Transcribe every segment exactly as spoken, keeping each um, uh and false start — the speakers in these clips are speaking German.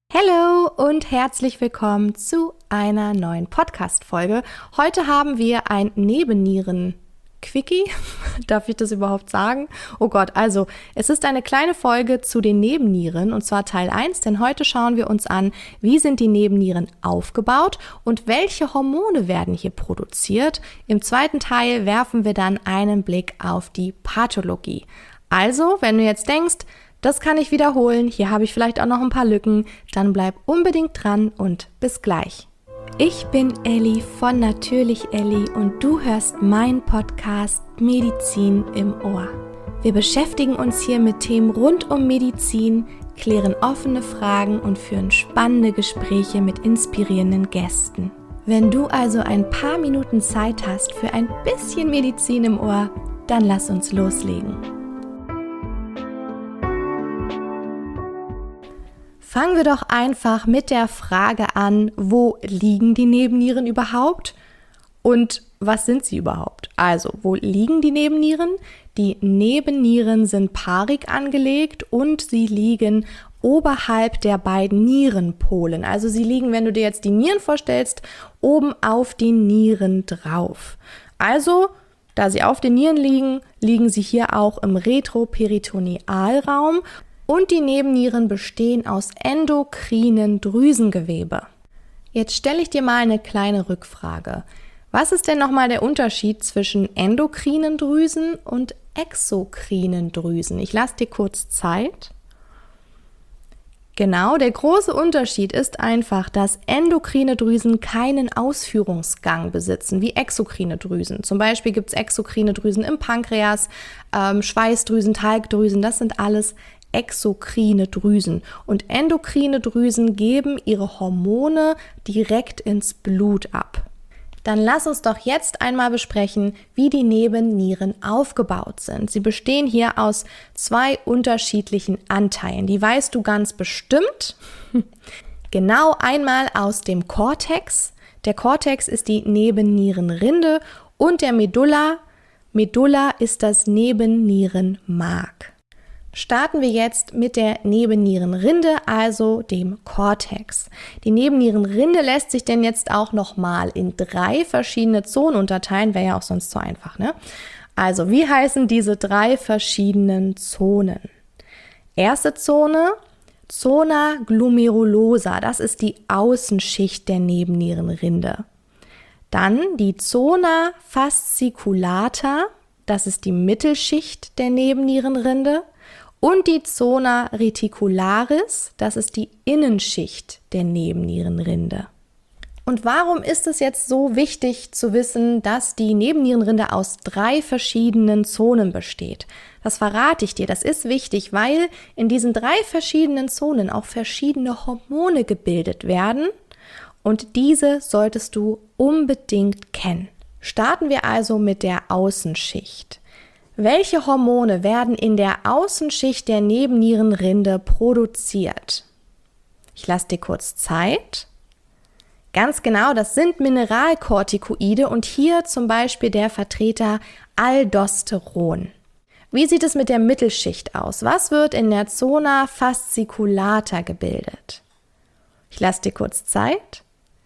Hallo und herzlich willkommen zu einer neuen Podcast-Folge. Heute haben wir ein Nebennieren-Quickie. Darf ich das überhaupt sagen? Oh Gott, also es ist eine kleine Folge zu den Nebennieren und zwar Teil eins, denn heute schauen wir uns an, wie sind die Nebennieren aufgebaut und welche Hormone werden hier produziert. Im zweiten Teil werfen wir dann einen Blick auf die Pathologie. Also, wenn du jetzt denkst, das kann ich wiederholen, hier habe ich vielleicht auch noch ein paar Lücken, dann bleib unbedingt dran und bis gleich. Ich bin Elli von Natürlich Elli und du hörst meinen Podcast Medizin im Ohr. Wir beschäftigen uns hier mit Themen rund um Medizin, klären offene Fragen und führen spannende Gespräche mit inspirierenden Gästen. Wenn du also ein paar Minuten Zeit hast für ein bisschen Medizin im Ohr, dann lass uns loslegen. Fangen wir doch einfach mit der Frage an, wo liegen die Nebennieren überhaupt und was sind sie überhaupt? Also, wo liegen die Nebennieren? Die Nebennieren sind paarig angelegt und sie liegen oberhalb der beiden Nierenpolen. Also sie liegen, wenn du dir jetzt die Nieren vorstellst, oben auf den Nieren drauf. Also, da sie auf den Nieren liegen, liegen sie hier auch im Retroperitonealraum. Und die Nebennieren bestehen aus endokrinen Drüsengewebe. Jetzt stelle ich dir mal eine kleine Rückfrage. Was ist denn nochmal der Unterschied zwischen endokrinen Drüsen und exokrinen Drüsen? Ich lasse dir kurz Zeit. Genau, der große Unterschied ist einfach, dass endokrine Drüsen keinen Ausführungsgang besitzen, wie exokrine Drüsen. Zum Beispiel gibt es exokrine Drüsen im Pankreas, ähm, Schweißdrüsen, Talgdrüsen, das sind alles exokrine Drüsen. Und endokrine Drüsen geben ihre Hormone direkt ins Blut ab. Dann lass uns doch jetzt einmal besprechen, wie die Nebennieren aufgebaut sind. Sie bestehen hier aus zwei unterschiedlichen Anteilen. Die weißt du ganz bestimmt. Genau einmal aus dem Cortex. Der Cortex ist die Nebennierenrinde und der Medulla. Medulla ist das Nebennierenmark. Starten wir jetzt mit der Nebennierenrinde, also dem Cortex. Die Nebennierenrinde lässt sich denn jetzt auch nochmal in drei verschiedene Zonen unterteilen, wäre ja auch sonst so einfach, ne? Also, wie heißen diese drei verschiedenen Zonen? Erste Zone, Zona glomerulosa, das ist die Außenschicht der Nebennierenrinde. Dann die Zona fasciculata, das ist die Mittelschicht der Nebennierenrinde. Und die Zona reticularis, das ist die Innenschicht der Nebennierenrinde. Und warum ist es jetzt so wichtig zu wissen, dass die Nebennierenrinde aus drei verschiedenen Zonen besteht? Das verrate ich dir. Das ist wichtig, weil in diesen drei verschiedenen Zonen auch verschiedene Hormone gebildet werden und diese solltest du unbedingt kennen. Starten wir also mit der Außenschicht. Welche Hormone werden in der Außenschicht der Nebennierenrinde produziert? Ich lasse dir kurz Zeit. Ganz genau, das sind Mineralkortikoide und hier zum Beispiel der Vertreter Aldosteron. Wie sieht es mit der Mittelschicht aus? Was wird in der Zona fasciculata gebildet? Ich lasse dir kurz Zeit.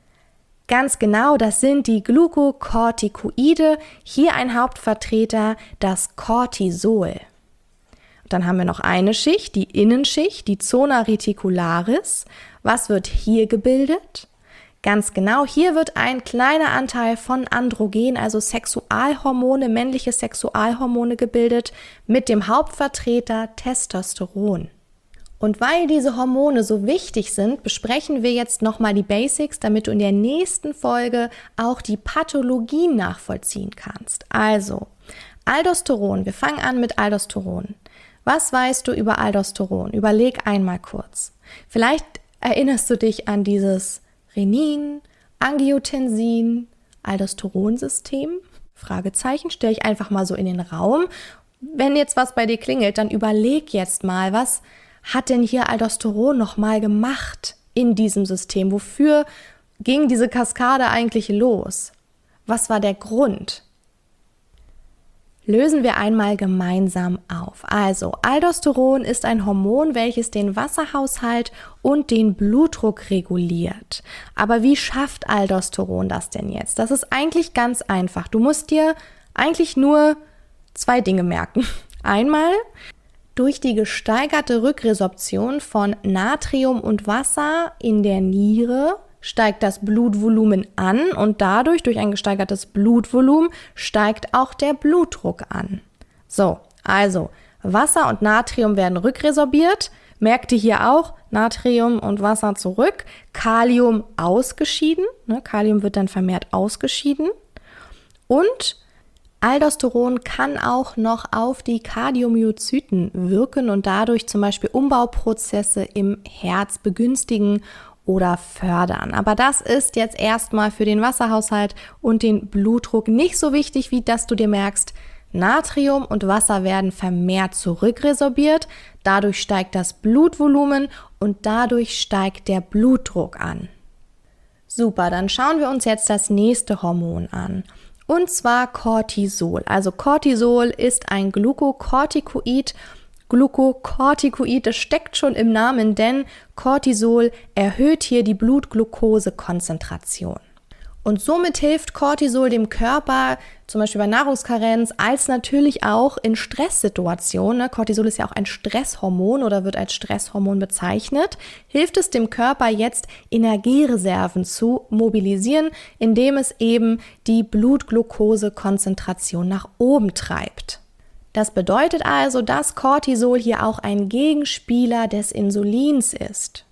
Ganz genau, das sind die Glucocorticoide, hier ein Hauptvertreter, das Cortisol. Dann haben wir noch eine Schicht, die Innenschicht, die Zona reticularis. Was wird hier gebildet? Ganz genau, hier wird ein kleiner Anteil von Androgen, also Sexualhormone, männliche Sexualhormone gebildet, mit dem Hauptvertreter Testosteron. Und weil diese Hormone so wichtig sind, besprechen wir jetzt nochmal die Basics, damit du in der nächsten Folge auch die Pathologien nachvollziehen kannst. Also, Aldosteron, wir fangen an mit Aldosteron. Was weißt du über Aldosteron? Überleg einmal kurz. Vielleicht erinnerst du dich an dieses Renin, Angiotensin, Aldosteronsystem? Fragezeichen, stelle ich einfach mal so in den Raum. Wenn jetzt was bei dir klingelt, dann überleg jetzt mal, was hat denn hier Aldosteron nochmal gemacht in diesem System? Wofür ging diese Kaskade eigentlich los? Was war der Grund? Lösen wir einmal gemeinsam auf. Also, Aldosteron ist ein Hormon, welches den Wasserhaushalt und den Blutdruck reguliert. Aber wie schafft Aldosteron das denn jetzt? Das ist eigentlich ganz einfach. Du musst dir eigentlich nur zwei Dinge merken. Einmal, durch die gesteigerte Rückresorption von Natrium und Wasser in der Niere steigt das Blutvolumen an und dadurch, durch ein gesteigertes Blutvolumen, steigt auch der Blutdruck an. So, also Wasser und Natrium werden rückresorbiert. Merkt ihr hier auch, Natrium und Wasser zurück, Kalium ausgeschieden. Ne, Kalium wird dann vermehrt ausgeschieden. Und Aldosteron kann auch noch auf die Kardiomyozyten wirken und dadurch zum Beispiel Umbauprozesse im Herz begünstigen oder fördern. Aber das ist jetzt erstmal für den Wasserhaushalt und den Blutdruck nicht so wichtig, wie dass du dir merkst, Natrium und Wasser werden vermehrt zurückresorbiert, dadurch steigt das Blutvolumen und dadurch steigt der Blutdruck an. Super, dann schauen wir uns jetzt das nächste Hormon an. Und zwar Cortisol. Also Cortisol ist ein Glukokortikoid. Glukokortikoid, das steckt schon im Namen, denn Cortisol erhöht hier die Blutglukosekonzentration. Und somit hilft Cortisol dem Körper, zum Beispiel bei Nahrungskarenz, als natürlich auch in Stresssituationen. Ne? Cortisol ist ja auch ein Stresshormon oder wird als Stresshormon bezeichnet. Hilft es dem Körper jetzt, Energiereserven zu mobilisieren, indem es eben die Blutglukosekonzentration nach oben treibt. Das bedeutet also, dass Cortisol hier auch ein Gegenspieler des Insulins ist.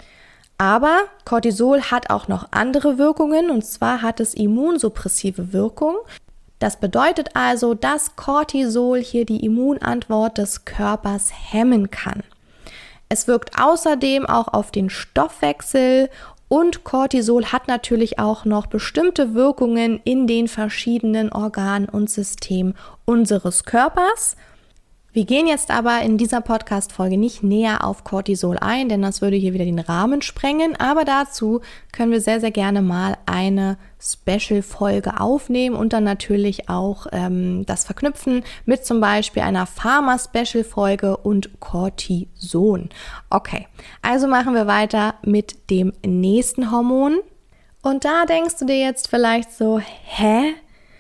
Aber Cortisol hat auch noch andere Wirkungen, und zwar hat es immunsuppressive Wirkung. Das bedeutet also, dass Cortisol hier die Immunantwort des Körpers hemmen kann. Es wirkt außerdem auch auf den Stoffwechsel und Cortisol hat natürlich auch noch bestimmte Wirkungen in den verschiedenen Organen und Systemen unseres Körpers. Wir gehen jetzt aber in dieser Podcast-Folge nicht näher auf Cortisol ein, denn das würde hier wieder den Rahmen sprengen. Aber dazu können wir sehr, sehr gerne mal eine Special-Folge aufnehmen und dann natürlich auch ähm, das verknüpfen mit zum Beispiel einer Pharma-Special-Folge und Cortison. Okay, also machen wir weiter mit dem nächsten Hormon. Und da denkst du dir jetzt vielleicht so, hä?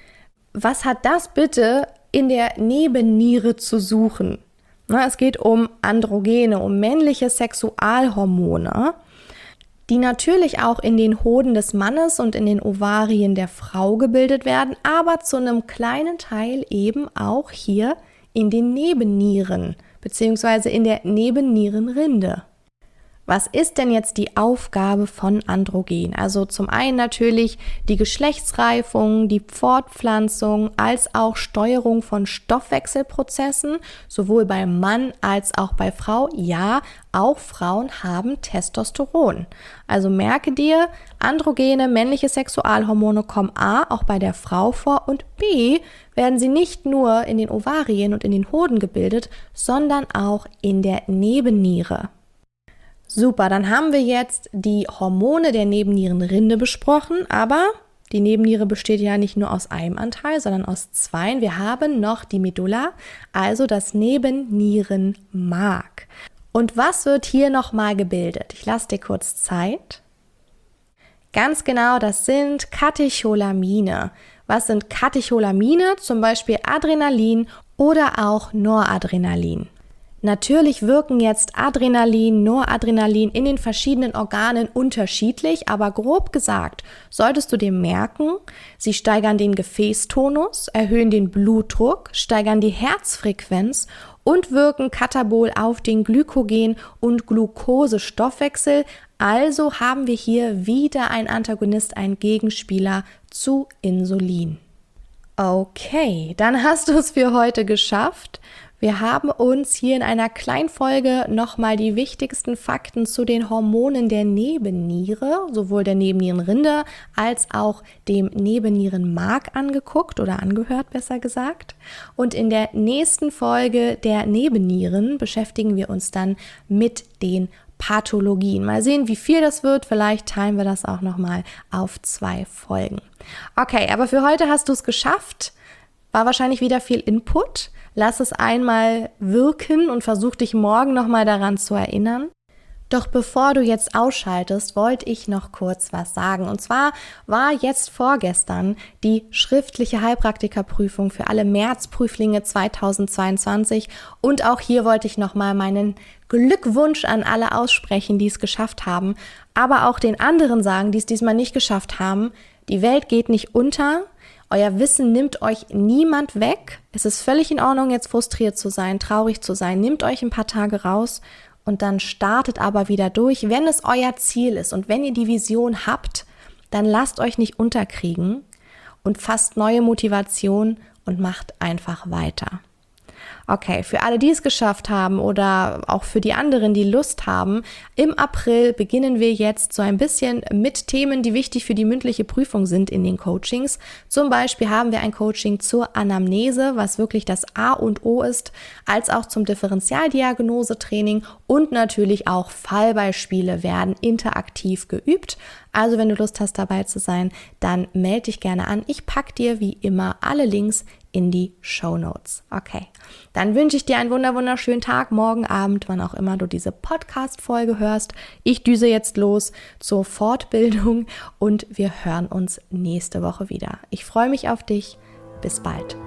Was hat das bitte in der Nebenniere zu suchen? Na, es geht um Androgene, um männliche Sexualhormone, die natürlich auch in den Hoden des Mannes und in den Ovarien der Frau gebildet werden, aber zu einem kleinen Teil eben auch hier in den Nebennieren bzw. in der Nebennierenrinde. Was ist denn jetzt die Aufgabe von Androgen? Also zum einen natürlich die Geschlechtsreifung, die Fortpflanzung, als auch Steuerung von Stoffwechselprozessen, sowohl bei Mann als auch bei Frau. Ja, auch Frauen haben Testosteron. Also merke dir, Androgene, männliche Sexualhormone kommen A, auch bei der Frau vor und B, werden sie nicht nur in den Ovarien und in den Hoden gebildet, sondern auch in der Nebenniere. Super, dann haben wir jetzt die Hormone der Nebennierenrinde besprochen, aber die Nebenniere besteht ja nicht nur aus einem Anteil, sondern aus zweien. Wir haben noch die Medulla, also das Nebennierenmark. Und was wird hier nochmal gebildet? Ich lasse dir kurz Zeit. Ganz genau, das sind Katecholamine. Was sind Katecholamine? Zum Beispiel Adrenalin oder auch Noradrenalin. Natürlich wirken jetzt Adrenalin, Noradrenalin in den verschiedenen Organen unterschiedlich, aber grob gesagt solltest du dir merken, sie steigern den Gefäßtonus, erhöhen den Blutdruck, steigern die Herzfrequenz und wirken katabol auf den Glykogen- und Glukosestoffwechsel. Also haben wir hier wieder ein Antagonist, ein Gegenspieler zu Insulin. Okay, dann hast du es für heute geschafft. Wir haben uns hier in einer Kleinfolge nochmal die wichtigsten Fakten zu den Hormonen der Nebenniere, sowohl der Nebennierenrinde als auch dem Nebennierenmark angeguckt oder angehört, besser gesagt. Und in der nächsten Folge der Nebennieren beschäftigen wir uns dann mit den Pathologien. Mal sehen, wie viel das wird. Vielleicht teilen wir das auch nochmal auf zwei Folgen. Okay, aber für heute hast du es geschafft. war wahrscheinlich wieder viel Input. Lass es einmal wirken und versuch dich morgen nochmal daran zu erinnern. Doch bevor du jetzt ausschaltest, wollte ich noch kurz was sagen. Und zwar war jetzt vorgestern die schriftliche Heilpraktikerprüfung für alle Märzprüflinge zweitausendzweiundzwanzig. Und auch hier wollte ich nochmal meinen Glückwunsch an alle aussprechen, die es geschafft haben. Aber auch den anderen sagen, die es diesmal nicht geschafft haben. Die Welt geht nicht unter. Euer Wissen nimmt euch niemand weg. Es ist völlig in Ordnung, jetzt frustriert zu sein, traurig zu sein. Nehmt euch ein paar Tage raus. Und dann startet aber wieder durch, wenn es euer Ziel ist und wenn ihr die Vision habt, dann lasst euch nicht unterkriegen und fasst neue Motivation und macht einfach weiter. Okay, für alle, die es geschafft haben oder auch für die anderen, die Lust haben, im April beginnen wir jetzt so ein bisschen mit Themen, die wichtig für die mündliche Prüfung sind in den Coachings. Zum Beispiel haben wir ein Coaching zur Anamnese, was wirklich das A und O ist, als auch zum Differentialdiagnosetraining und natürlich auch Fallbeispiele werden interaktiv geübt. Also wenn du Lust hast, dabei zu sein, dann melde dich gerne an. Ich packe dir wie immer alle Links in die Shownotes. Okay, dann wünsche ich dir einen wunder wunderschönen Tag, morgen Abend, wann auch immer du diese Podcast-Folge hörst. Ich düse jetzt los zur Fortbildung und wir hören uns nächste Woche wieder. Ich freue mich auf dich. Bis bald.